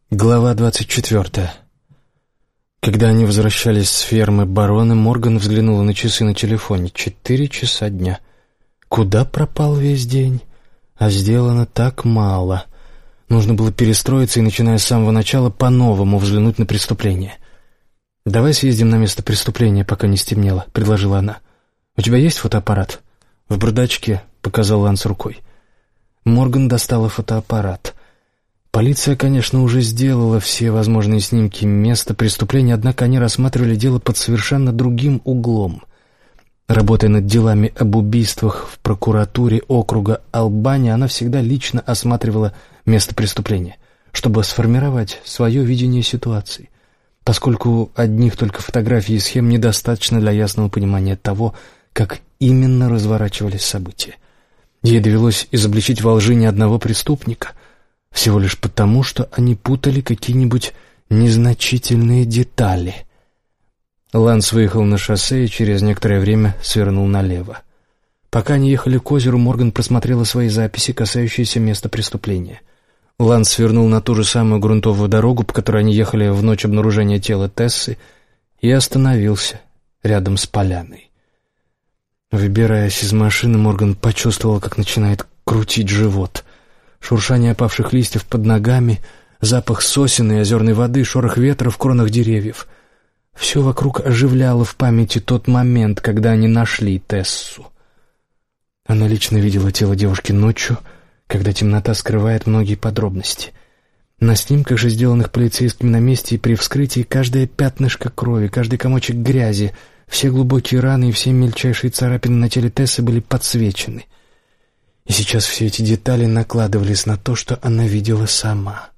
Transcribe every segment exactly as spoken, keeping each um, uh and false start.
Глава двадцать четвертая. Когда они возвращались с фермы барона, Морган взглянула на часы на телефоне. Четыре часа дня. Куда пропал весь день? А сделано так мало. Нужно было перестроиться и, начиная с самого начала, по-новому взглянуть на преступление. «Давай съездим на место преступления, пока не стемнело», — предложила она. «У тебя есть фотоаппарат?» «В бардачке», — показал Ланс рукой. Морган достала фотоаппарат. Полиция, конечно, уже сделала все возможные снимки места преступления, однако они рассматривали дело под совершенно другим углом. Работая над делами об убийствах в прокуратуре округа Албани, она всегда лично осматривала место преступления, чтобы сформировать свое видение ситуации, поскольку одних только фотографий и схем недостаточно для ясного понимания того, как именно разворачивались события. Ей довелось изобличить во лжи ни одного преступника, всего лишь потому, что они путали какие-нибудь незначительные детали. Ланс выехал на шоссе и через некоторое время свернул налево. Пока они ехали к озеру, Морган просмотрела свои записи, касающиеся места преступления. Ланс свернул на ту же самую грунтовую дорогу, по которой они ехали в ночь обнаружения тела Тессы, и остановился рядом с поляной. Выбираясь из машины, Морган почувствовала, как начинает крутить живот. Шуршание опавших листьев под ногами, запах сосен и озерной воды, шорох ветра в кронах деревьев. Все вокруг оживляло в памяти тот момент, когда они нашли Тессу. Она лично видела тело девушки ночью, когда темнота скрывает многие подробности. На снимках же, сделанных полицейскими на месте и при вскрытии, каждое пятнышко крови, каждый комочек грязи, все глубокие раны и все мельчайшие царапины на теле Тессы были подсвечены. И сейчас все эти детали накладывались на то, что она видела сама.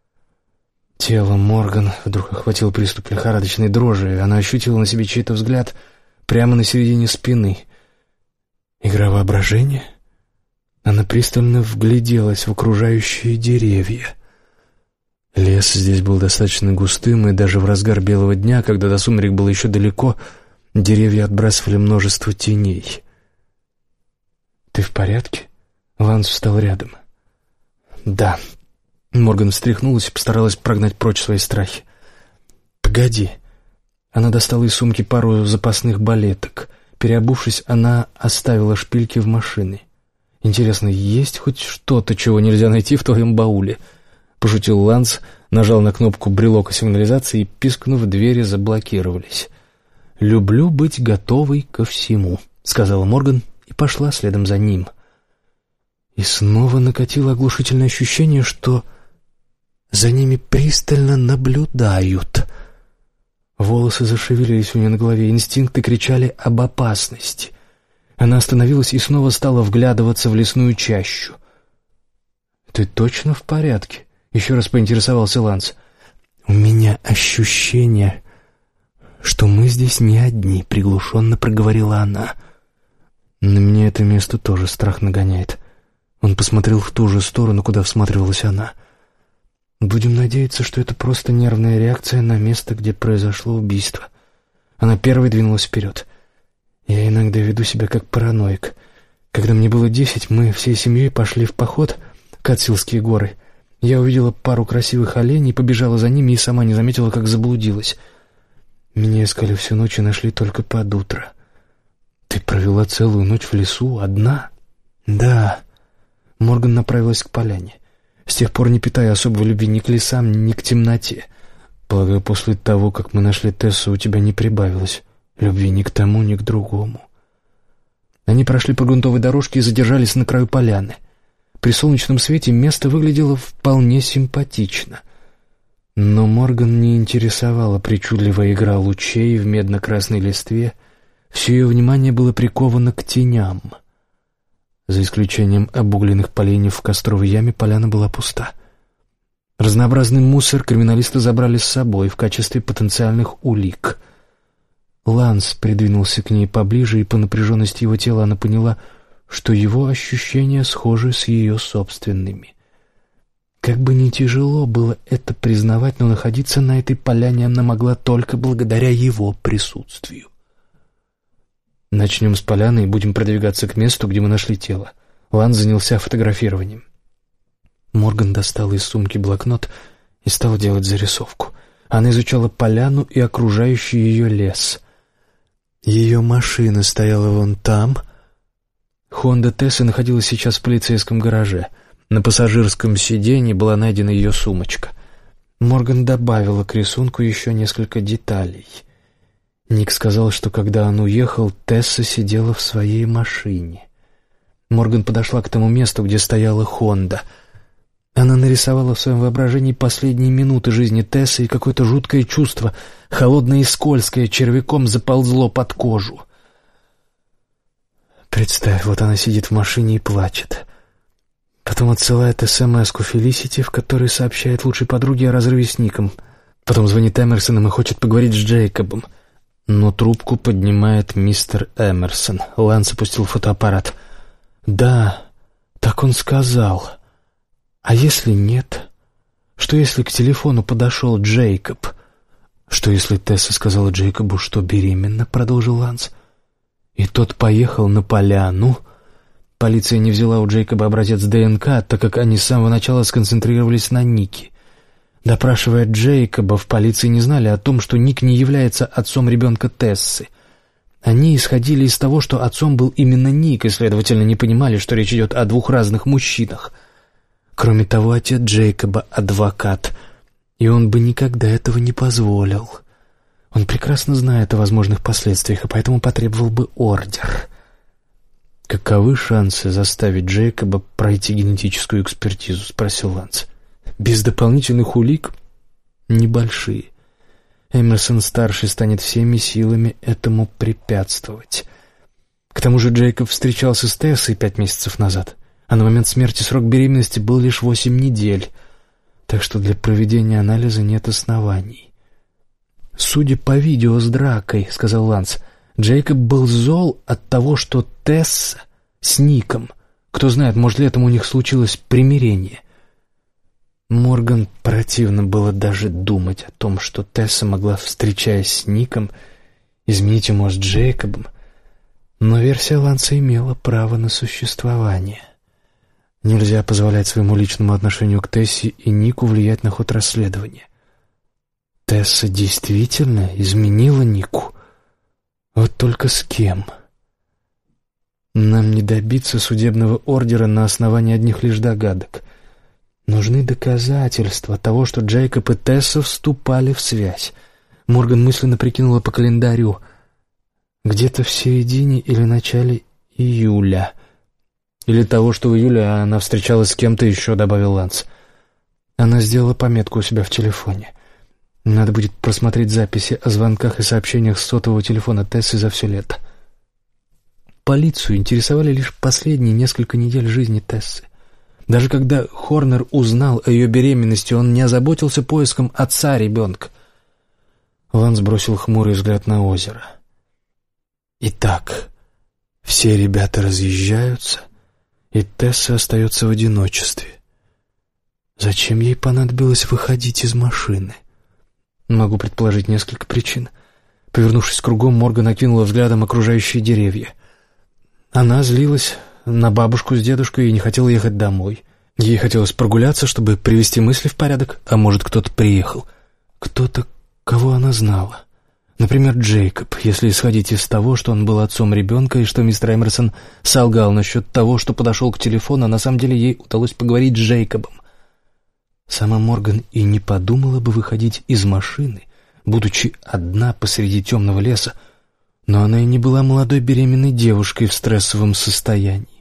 Тело Морган вдруг охватил приступ лихорадочной дрожи, и она ощутила на себе чей-то взгляд прямо на середине спины. Игра воображения? Она пристально вгляделась в окружающие деревья. Лес здесь был достаточно густым, и даже в разгар белого дня, когда до сумерек было еще далеко, деревья отбрасывали множество теней. «Ты в порядке?» Ланс встал рядом. «Да». Морган встряхнулась и постаралась прогнать прочь свои страхи. «Погоди». Она достала из сумки пару запасных балеток. Переобувшись, она оставила шпильки в машине. «Интересно, есть хоть что-то, чего нельзя найти в твоем бауле?» Пошутил Ланс, нажал на кнопку брелока сигнализации, и, пискнув, двери заблокировались. «Люблю быть готовой ко всему», — сказала Морган и пошла следом за ним. И снова накатило оглушительное ощущение, что за ними пристально наблюдают. Волосы зашевелились у нее на голове, инстинкты кричали об опасности. Она остановилась и снова стала вглядываться в лесную чащу. «Ты точно в порядке?» — еще раз поинтересовался Ланс. «У меня ощущение, что мы здесь не одни», — приглушенно проговорила она. «На меня это место тоже страх нагоняет». Он посмотрел в ту же сторону, куда всматривалась она. «Будем надеяться, что это просто нервная реакция на место, где произошло убийство». Она первой двинулась вперед. «Я иногда веду себя как параноик. Когда мне было десять, мы всей семьей пошли в поход в Катсилские горы. Я увидела пару красивых оленей, побежала за ними и сама не заметила, как заблудилась. Меня искали всю ночь и нашли только под утро». «Ты провела целую ночь в лесу одна?» «Да». Морган направилась к поляне, с тех пор не питая особой любви ни к лесам, ни к темноте. «Полагаю, после того, как мы нашли Тессу, у тебя не прибавилось любви ни к тому, ни к другому». Они прошли по грунтовой дорожке и задержались на краю поляны. При солнечном свете место выглядело вполне симпатично. Но Морган не интересовала причудливая игра лучей в медно-красной листве. Все ее внимание было приковано к теням. За исключением обугленных поленьев в костровой яме, поляна была пуста. Разнообразный мусор криминалисты забрали с собой в качестве потенциальных улик. Ланс придвинулся к ней поближе, и по напряженности его тела она поняла, что его ощущения схожи с ее собственными. Как бы ни тяжело было это признавать, но находиться на этой поляне она могла только благодаря его присутствию. «Начнем с поляны и будем продвигаться к месту, где мы нашли тело». Ланс занялся фотографированием. Морган достала из сумки блокнот и стала делать зарисовку. Она изучала поляну и окружающий ее лес. Ее машина стояла вон там. Хонда Тессы находилась сейчас в полицейском гараже. На пассажирском сиденье была найдена ее сумочка. Морган добавила к рисунку еще несколько деталей. Ник сказал, что когда он уехал, Тесса сидела в своей машине. Морган подошла к тому месту, где стояла Хонда. Она нарисовала в своем воображении последние минуты жизни Тессы, и какое-то жуткое чувство, холодное и скользкое, червяком заползло под кожу. Представь, вот она сидит в машине и плачет. Потом отсылает эс-эм-эску Фелисити, в которой сообщает лучшей подруге о разрыве с Ником. Потом звонит Эмерсонам и хочет поговорить с Джейкобом. Но трубку поднимает мистер Эмерсон. Ланс опустил фотоаппарат. «Да, так он сказал. А если нет? Что если к телефону подошел Джейкоб? Что если Тесса сказала Джейкобу, что беременна?» — продолжил Ланс. «И тот поехал на поляну». Полиция не взяла у Джейкоба образец ДНК, так как они с самого начала сконцентрировались на Нике. Допрашивая Джейкоба, в полиции не знали о том, что Ник не является отцом ребенка Тессы. Они исходили из того, что отцом был именно Ник, и, следовательно, не понимали, что речь идет о двух разных мужчинах. Кроме того, отец Джейкоба — адвокат, и он бы никогда этого не позволил. Он прекрасно знает о возможных последствиях, и поэтому потребовал бы ордер. «Каковы шансы заставить Джейкоба пройти генетическую экспертизу?» — спросил Ланс. «Без дополнительных улик? Небольшие. Эмерсон-старший станет всеми силами этому препятствовать. К тому же Джейкоб встречался с Тессой пять месяцев назад, а на момент смерти срок беременности был лишь восемь недель, так что для проведения анализа нет оснований». «Судя по видео с дракой, — сказал Ланс, — Джейкоб был зол от того, что Тесса с Ником. Кто знает, может, летом у них случилось примирение». Морган противно было даже думать о том, что Тесса могла, встречаясь с Ником, изменить ему с Джейкобом, но версия Ланса имела право на существование. Нельзя позволять своему личному отношению к Тессе и Нику влиять на ход расследования. Тесса действительно изменила Нику. Вот только с кем? Нам не добиться судебного ордера на основании одних лишь догадок. Нужны доказательства того, что Джейкоб и Тесса вступали в связь. Морган мысленно прикинула по календарю. Где-то в середине или начале июля. Или того, что в июле она встречалась с кем-то еще, добавил Ланс. Она сделала пометку у себя в телефоне. Надо будет просмотреть записи о звонках и сообщениях с сотового телефона Тессы за все лето. Полицию интересовали лишь последние несколько недель жизни Тессы. Даже когда Хорнер узнал о ее беременности, он не озаботился поиском отца ребенка. Ланс бросил хмурый взгляд на озеро. Итак, все ребята разъезжаются, и Тесса остается в одиночестве. Зачем ей понадобилось выходить из машины? Могу предположить несколько причин. Повернувшись кругом, Морган окинула взглядом окружающие деревья. Она злилась на бабушку с дедушкой и не хотела ехать домой. Ей хотелось прогуляться, чтобы привести мысли в порядок, а может, кто-то приехал. Кто-то, кого она знала. Например, Джейкоб, если исходить из того, что он был отцом ребенка и что мистер Эмерсон солгал насчет того, что подошел к телефону, а на самом деле ей удалось поговорить с Джейкобом. Сама Морган и не подумала бы выходить из машины, будучи одна посреди темного леса, но она и не была молодой беременной девушкой в стрессовом состоянии.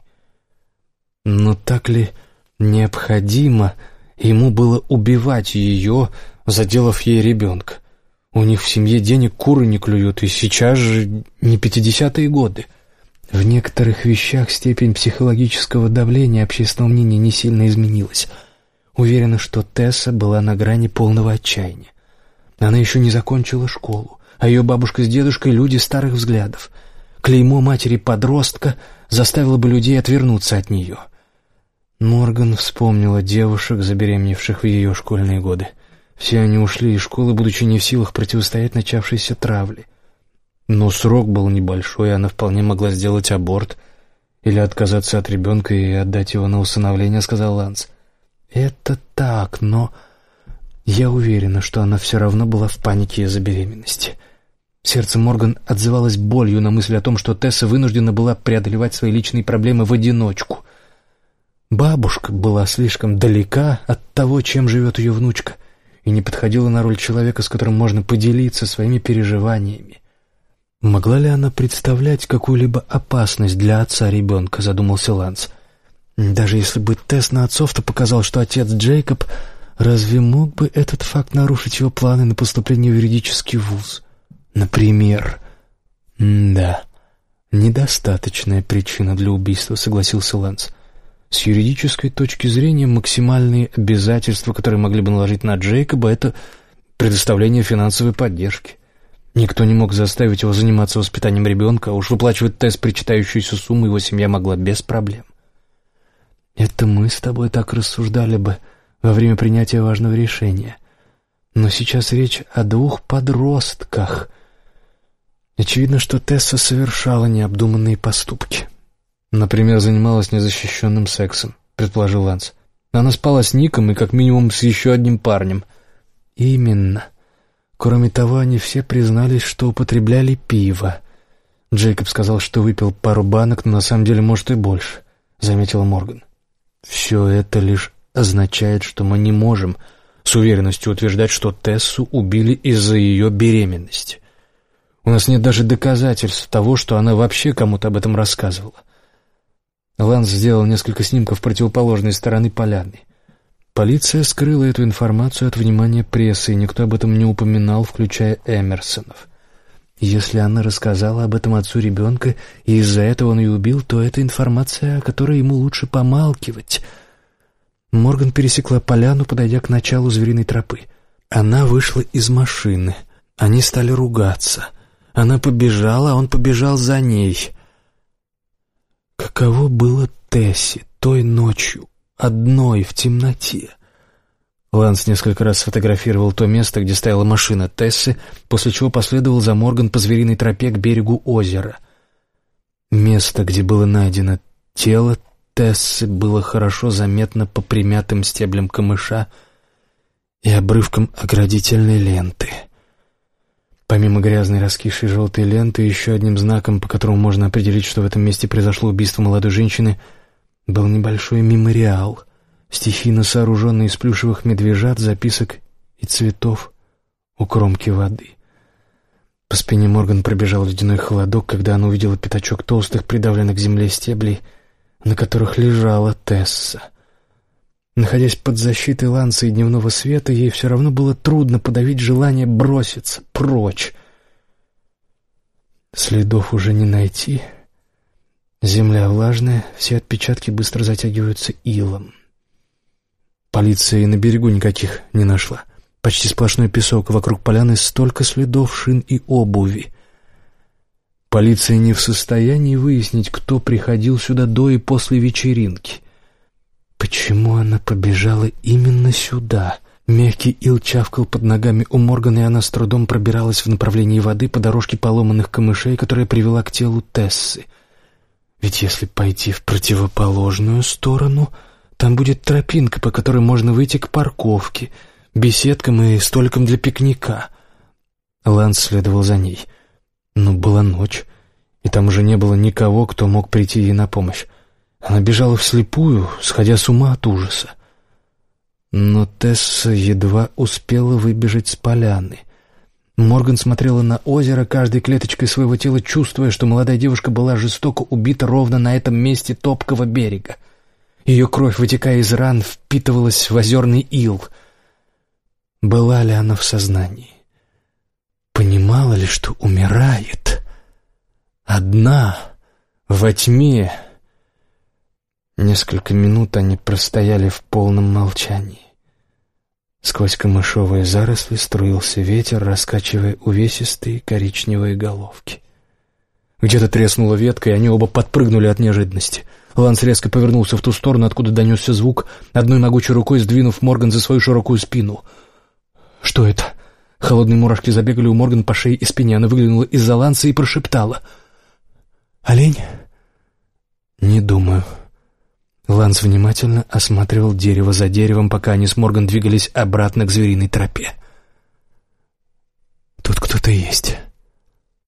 Но так ли необходимо ему было убивать ее, заделав ей ребенка? У них в семье денег куры не клюют, и сейчас же не пятидесятые годы. В некоторых вещах степень психологического давления общественного мнения не сильно изменилась. Уверена, что Тесса была на грани полного отчаяния. Она еще не закончила школу, а ее бабушка с дедушкой — люди старых взглядов. Клеймо матери-подростка заставило бы людей отвернуться от нее. Морган вспомнила девушек, забеременевших в ее школьные годы. Все они ушли из школы, будучи не в силах противостоять начавшейся травле. Но срок был небольшой, и она вполне могла сделать аборт или отказаться от ребенка и отдать его на усыновление, сказал Ланс. «Это так, но Я уверена, что она все равно была в панике из-за беременности. Сердце Морган отзывалось болью на мысль о том, что Тесса вынуждена была преодолевать свои личные проблемы в одиночку. Бабушка была слишком далека от того, чем живет ее внучка, и не подходила на роль человека, с которым можно поделиться своими переживаниями. Могла ли она представлять какую-либо опасность для отца ребенка, задумался Ланс. Даже если бы тест на отцов-то показал, что отец Джейкоб, разве мог бы этот факт нарушить его планы на поступление в юридический вуз? Например. Да, недостаточная причина для убийства, согласился Ланс. С юридической точки зрения максимальные обязательства, которые могли бы наложить на Джейкоба, это предоставление финансовой поддержки. Никто не мог заставить его заниматься воспитанием ребенка, а уж выплачивать тест причитающуюся сумму его семья могла без проблем. Это мы с тобой так рассуждали бы во время принятия важного решения. Но сейчас речь о двух подростках. Очевидно, что Тесса совершала необдуманные поступки. Например, занималась незащищенным сексом, предположил Ланс. Она спала с Ником и как минимум с еще одним парнем. Именно. Кроме того, они все признались, что употребляли пиво. Джейкоб сказал, что выпил пару банок, но на самом деле, может, и больше, заметила Морган. Все это лишь означает, что мы не можем с уверенностью утверждать, что Тессу убили из-за ее беременности. У нас нет даже доказательств того, что она вообще кому-то об этом рассказывала. Ланс сделал несколько снимков противоположной стороны поляны. Полиция скрыла эту информацию от внимания прессы, и никто об этом не упоминал, включая Эмерсонов. Если она рассказала об этом отцу ребенка, и из-за этого он ее убил, то это информация, о которой ему лучше помалкивать. Морган пересекла поляну, подойдя к началу звериной тропы. Она вышла из машины. Они стали ругаться. Она побежала, а он побежал за ней. Каково было Тессе той ночью, одной в темноте? Ланс несколько раз сфотографировал то место, где стояла машина Тессы, после чего последовал за Морган по звериной тропе к берегу озера. Место, где было найдено тело Тессы, было хорошо заметно по примятым стеблям камыша и обрывкам оградительной ленты. Помимо грязной раскисшей желтой ленты, еще одним знаком, по которому можно определить, что в этом месте произошло убийство молодой женщины, был небольшой мемориал, стихийно сооруженный из плюшевых медвежат, записок и цветов у кромки воды. По спине Морган пробежал ледяной холодок, когда она увидела пятачок толстых, придавленных к земле стеблей, на которых лежала Тесса. Находясь под защитой Ланса и дневного света, ей все равно было трудно подавить желание броситься прочь. Следов уже не найти. Земля влажная, все отпечатки быстро затягиваются илом. Полиция и на берегу никаких не нашла. Почти сплошной песок, вокруг поляны столько следов шин и обуви. Полиция не в состоянии выяснить, кто приходил сюда до и после вечеринки. Почему она побежала именно сюда? Мягкий ил чавкал под ногами у Морган, и она с трудом пробиралась в направлении воды по дорожке поломанных камышей, которая привела к телу Тессы. Ведь если пойти в противоположную сторону, там будет тропинка, по которой можно выйти к парковке, беседкам и столикам для пикника. Ланс следовал за ней. Но была ночь, и там уже не было никого, кто мог прийти ей на помощь. Она бежала вслепую, сходя с ума от ужаса. Но Тесса едва успела выбежать с поляны. Морган смотрела на озеро, каждой клеточкой своего тела чувствуя, что молодая девушка была жестоко убита ровно на этом месте топкого берега. Ее кровь, вытекая из ран, впитывалась в озерный ил. Была ли она в сознании? Понимала ли, что умирает? Одна, во тьме. Несколько минут они простояли в полном молчании. Сквозь камышовые заросли струился ветер, раскачивая увесистые коричневые головки. Где-то треснула ветка, и они оба подпрыгнули от неожиданности. Ланс резко повернулся в ту сторону, откуда донесся звук, одной могучей рукой сдвинув Морган за свою широкую спину. «Что это?» Холодные мурашки забегали у Морган по шее и спине. Она выглянула из-за Ланса и прошептала: «Олень?» «Не думаю». Ланс внимательно осматривал дерево за деревом, пока они с Морган двигались обратно к звериной тропе. «Тут кто-то есть»,